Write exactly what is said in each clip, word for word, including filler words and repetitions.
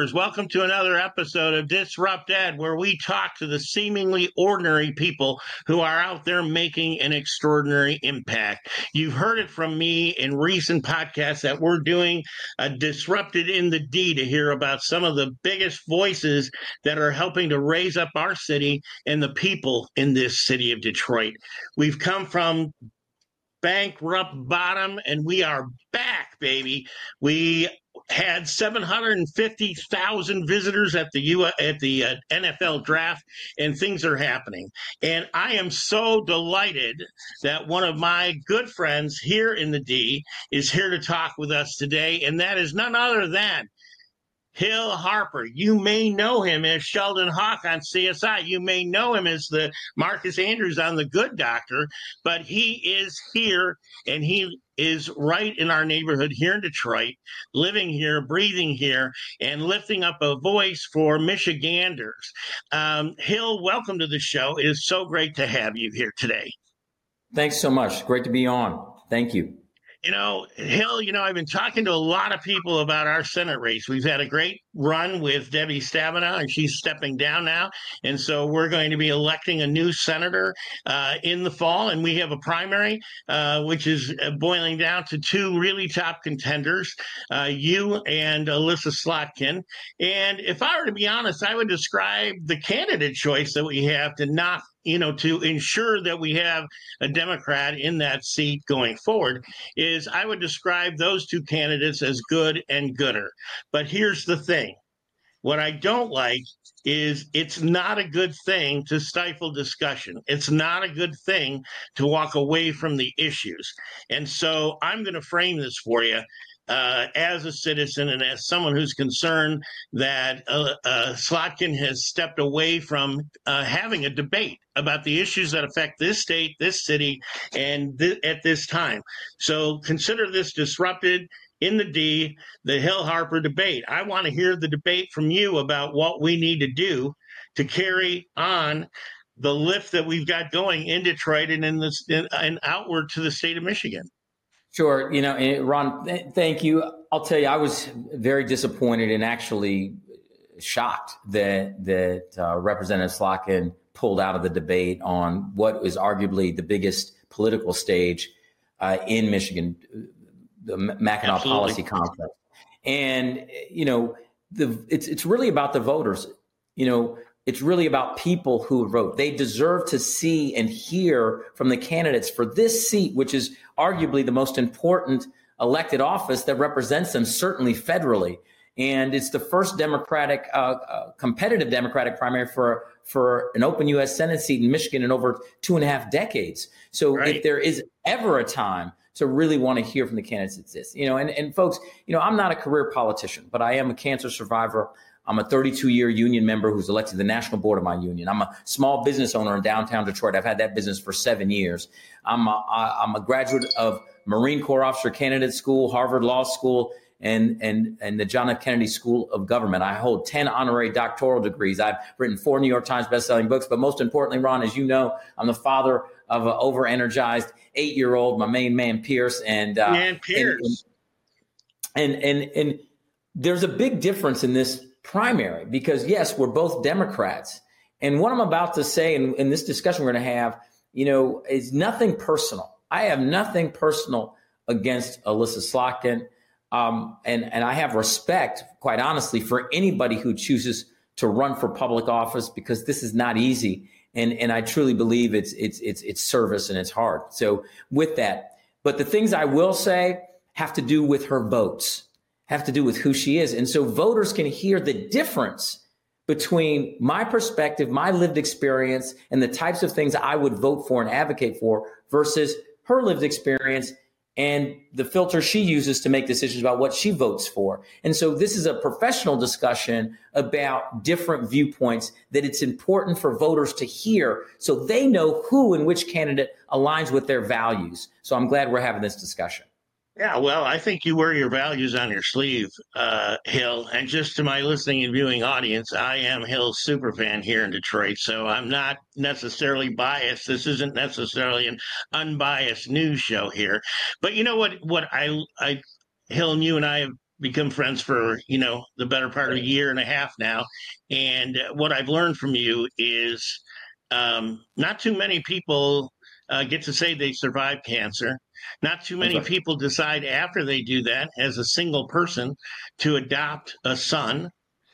listeners. Welcome to another episode of Disrupt Ed, where we talk to the seemingly ordinary people who are out there making an extraordinary impact. You've heard it from me in recent podcasts that we're doing a Disrupted in the D to hear about some of the biggest voices that are helping to raise up our city and the people in this city of Detroit. We've come from bankrupt bottom, and we are back, baby. We had seven hundred fifty thousand visitors at the U at the uh, N F L draft, and things are happening. And I am so delighted that one of my good friends here in the D is here to talk with us today, and that is none other than Hill Harper. You may know him as Sheldon Hawk on C S I. You may know him as the Marcus Andrews on The Good Doctor, but he is here, and he is right in our neighborhood here in Detroit, living here, breathing here, and lifting up a voice for Michiganders. Um, Hill, welcome to the show. It is so great to have you here today. Thanks so much. Great to be on. Thank you. You know, Hill, you know, I've been talking to a lot of people about our Senate race. We've had a great run with Debbie Stabenow, and she's stepping down now. And so we're going to be electing a new senator uh, in the fall. And we have a primary, uh, which is boiling down to two really top contenders, uh, you and Alyssa Slotkin. And if I were to be honest, I would describe the candidate choice that we have to knock you know, to ensure that we have a Democrat in that seat going forward, is I would describe those two candidates as good and gooder. But here's the thing. What I don't like is it's not a good thing to stifle discussion. It's not a good thing to walk away from the issues. And so I'm going to frame this for you. Uh, as a citizen and as someone who's concerned that uh, uh, Slotkin has stepped away from uh, having a debate about the issues that affect this state, this city, and th- at this time. So consider this disrupted in the D, the Hill Harper debate. I want to hear the debate from you about what we need to do to carry on the lift that we've got going in Detroit and in this in, and outward to the state of Michigan. Sure. You know, Ron, th- thank you. I'll tell you, I was very disappointed and actually shocked that that uh, Representative Slotkin pulled out of the debate on what is arguably the biggest political stage uh, in Michigan, the Mackinac Absolutely. Policy Conference. And, you know, the it's it's really about the voters. You know, it's really about people who vote. They deserve to see and hear from the candidates for this seat, which is arguably the most important elected office that represents them, certainly federally. And it's the first Democratic, uh, uh, competitive Democratic primary for for an open U S Senate seat in Michigan in over two and a half decades. So Right. if there is ever a time to really want to hear from the candidates, it's this. You know, and, and folks, you know, I'm not a career politician, but I am a cancer survivor. I'm a thirty-two year union member who's elected to the national board of my union. I'm a small business owner in downtown Detroit. I've had that business for seven years. I'm a, I'm a graduate of Marine Corps Officer Candidate School, Harvard Law School, and, and, and the John F. Kennedy School of Government. I hold ten honorary doctoral degrees. I've written four New York Times bestselling books. But most importantly, Ron, as you know, I'm the father of an over-energized eight-year-old, my main man, Pierce. And, uh, Man, Pierce. And, and, and, and there's a big difference in this primary because, yes, we're both Democrats. And what I'm about to say in, in this discussion we're going to have, you know, is nothing personal. I have nothing personal against Alyssa Slotkin. Um, and, and I have respect, quite honestly, for anybody who chooses to run for public office because this is not easy. And, and I truly believe it's, it's, it's, it's service and it's hard. So with that, but the things I will say have to do with her votes, have to do with who she is. And so voters can hear the difference between my perspective, my lived experience, and the types of things I would vote for and advocate for versus her lived experience and the filter she uses to make decisions about what she votes for. And so this is a professional discussion about different viewpoints that it's important for voters to hear so they know who and which candidate aligns with their values. So I'm glad we're having this discussion. Yeah, well, I think you wear your values on your sleeve, uh, Hill. And just to my listening and viewing audience, I am Hill's superfan here in Detroit, so I'm not necessarily biased. This isn't necessarily an unbiased news show here. But you know what? What I, I, Hill, and you and I have become friends for, you know, the better part of a year and a half now. And what I've learned from you is um, not too many people uh, get to say they survived cancer. Not too many right. people decide after they do that as a single person to adopt a son.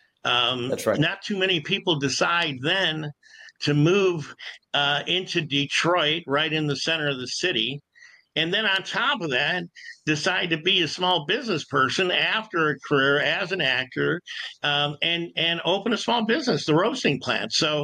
Um, That's right. Not too many people decide then to move uh, into Detroit, right in the center of the city. And then on top of that, decide to be a small business person after a career as an actor, um, and, and open a small business, the roasting plant. So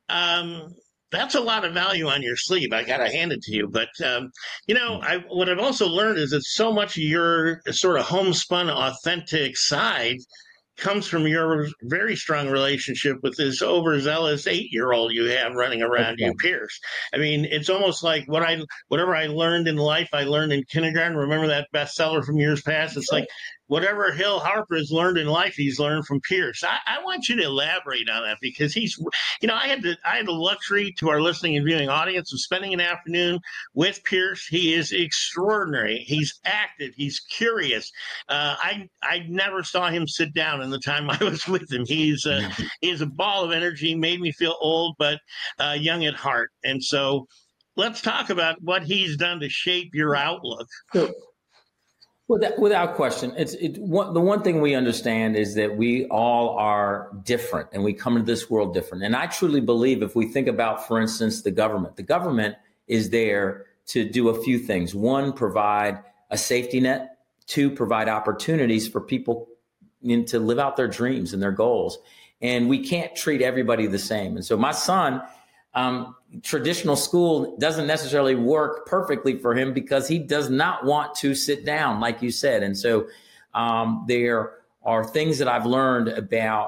um, that's a lot of value on your sleeve. I got to hand it to you. But, um, you know, I, what I've also learned is that so much of your sort of homespun, authentic side comes from your very strong relationship with this overzealous eight-year-old you have running around Okay. you, Pierce. I mean, it's almost like what I, whatever I learned in life, I learned in kindergarten. Remember that bestseller from years past? It's like whatever Hill Harper has learned in life, he's learned from Pierce. I, I want you to elaborate on that, because he's, you know, I had the I had the luxury to our listening and viewing audience of spending an afternoon with Pierce. He is extraordinary. He's active. He's curious. Uh, I I never saw him sit down in the time I was with him. He's uh, he's a ball of energy. Made me feel old, but uh, young at heart. And so, let's talk about what he's done to shape your outlook. Sure. Without, without question, it's it, one, the one thing we understand is that we all are different, and we come into this world different. And I truly believe, if we think about, for instance, the government, the government is there to do a few things. One, provide a safety net. Two, provide opportunities for people in, to live out their dreams and their goals. And we can't treat everybody the same. And so my son, Um, traditional school doesn't necessarily work perfectly for him because he does not want to sit down, like you said. And so um, there are things that I've learned about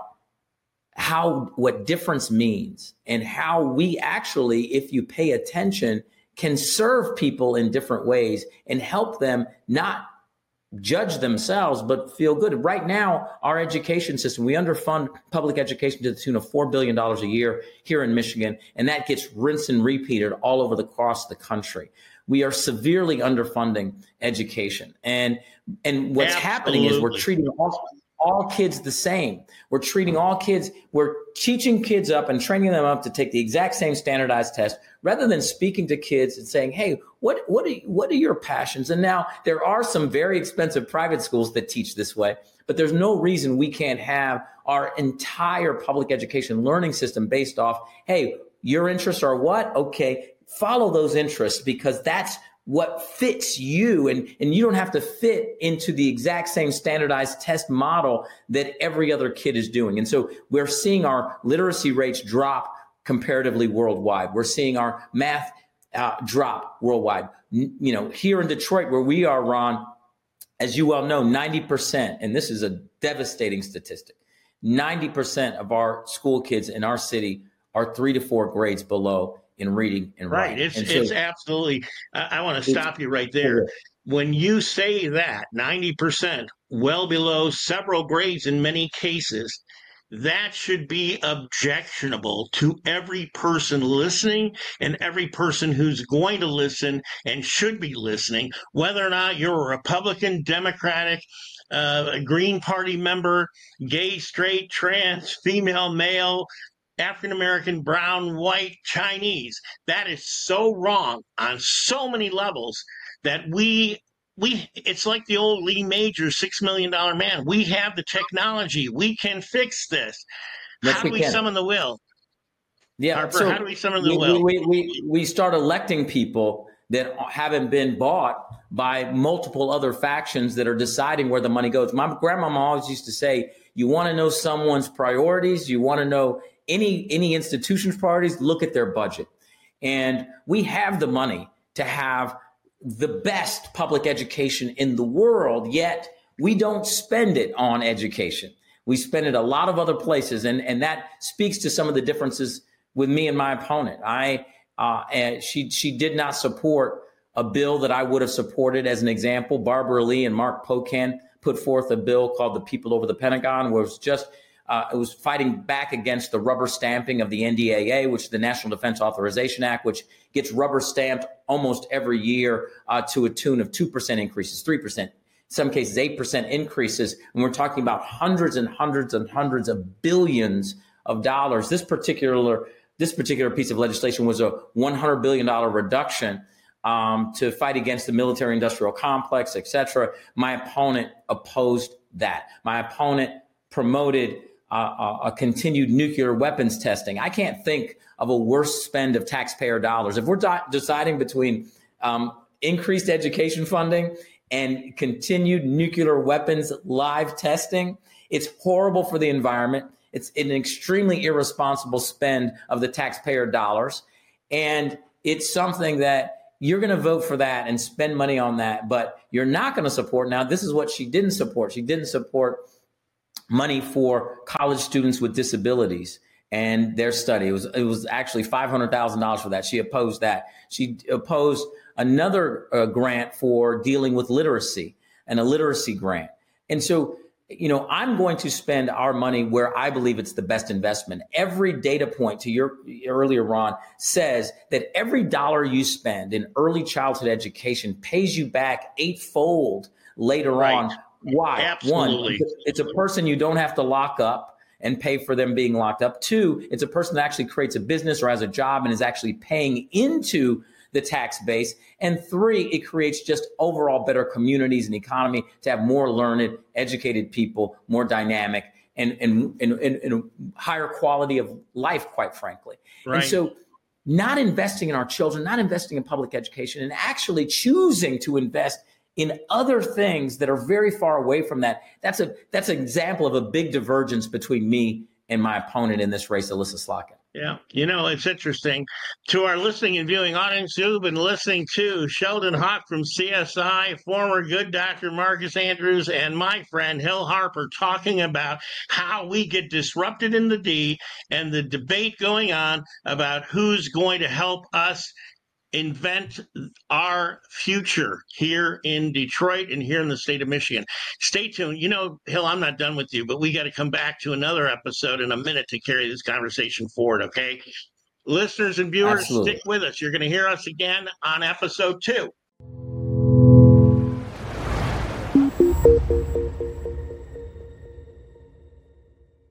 how, what difference means, and how we actually, if you pay attention, can serve people in different ways and help them not judge themselves, but feel good. Right now, our education system, we underfund public education to the tune of four billion dollars a year here in Michigan, and that gets rinsed and repeated all over the across the country. We are severely underfunding education. And, and what's Absolutely. happening is we're treating all, all kids the same. We're treating all kids, we're teaching kids up and training them up to take the exact same standardized test, rather than speaking to kids and saying, hey, what what are, what are your passions? And now there are some very expensive private schools that teach this way, but there's no reason we can't have our entire public education learning system based off, hey, your interests are what? Okay, follow those interests, because that's what fits you, and, and you don't have to fit into the exact same standardized test model that every other kid is doing. And so we're seeing our literacy rates drop comparatively worldwide. We're seeing our math uh, drop worldwide. N- you know, here in Detroit, where we are, Ron, as you well know, ninety percent, and this is a devastating statistic, ninety percent of our school kids in our city are three to four grades below in reading and writing. Right. It's and so, it's absolutely, I, I want to stop you right there. When you say that ninety percent, well below several grades in many cases, that should be objectionable to every person listening and every person who's going to listen and should be listening, whether or not you're a Republican, Democratic, uh, Green Party member, gay, straight, trans, female, male, African-American, brown, white, Chinese. That is so wrong on so many levels that we we it's like the old Lee Majors six million dollar man. We have the technology. We can fix this. Yes, how do we we can. summon the will? Yeah, Harper, so how do we summon the we, will? We, we, we start electing people that haven't been bought by multiple other factions that are deciding where the money goes. My grandmama always used to say, you want to know someone's priorities, you want to know any any institution's priorities, look at their budget. And we have the money to have the best public education in the world, yet we don't spend it on education. We spend it a lot of other places, and, and that speaks to some of the differences with me and my opponent. I uh, and she she did not support a bill that I would have supported. As an example, Barbara Lee and Mark Pocan put forth a bill called the People Over the Pentagon, where it was just Uh, it was fighting back against the rubber stamping of the N D A A, which is the National Defense Authorization Act, which gets rubber stamped almost every year uh, to a tune of two percent increases, three percent. some cases eight percent increases. And we're talking about hundreds and hundreds and hundreds of billions of dollars. This particular this particular piece of legislation was a one hundred billion dollars reduction um, to fight against the military-industrial complex, et cetera. My opponent opposed that. My opponent promoted uh, a continued nuclear weapons testing. I can't think of a worse spend of taxpayer dollars. If we're de- deciding between um, increased education funding and continued nuclear weapons live testing, it's horrible for the environment. It's an extremely irresponsible spend of the taxpayer dollars. And it's something that you're going to vote for that and spend money on that, but you're not going to support. Now, this is what she didn't support. She didn't support money for college students with disabilities and their study. It was it was actually five hundred thousand dollars for that. She opposed that. She opposed another uh, grant for dealing with literacy, and a literacy grant. And so, you know, I'm going to spend our money where I believe it's the best investment. Every data point, to your earlier, Ron, says that every dollar you spend in early childhood education pays you back eightfold later right. on. Why? Absolutely. One, it's a person you don't have to lock up and pay for them being locked up. Two, it's a person that actually creates a business or has a job and is actually paying into the tax base. And three, it creates just overall better communities and economy to have more learned, educated people, more dynamic, and, and, and, and, and higher quality of life, quite frankly. Right. And so not investing in our children, not investing in public education, and actually choosing to invest in other things that are very far away from that. That's a that's an example of a big divergence between me and my opponent in this race, Elissa Slotkin. Yeah, you know, it's interesting. To our listening and viewing audience who've been listening to Sheldon Hawk from C S I, former good Doctor Marcus Andrews, and my friend Hill Harper talking about how we get disrupted in the D and the debate going on about who's going to help us invent our future here in Detroit and here in the state of Michigan. Stay tuned. You know, Hill, I'm not done with you, but we got to come back to another episode in a minute to carry this conversation forward, okay? Listeners and viewers, Absolutely. Stick with us. You're going to hear us again on episode two.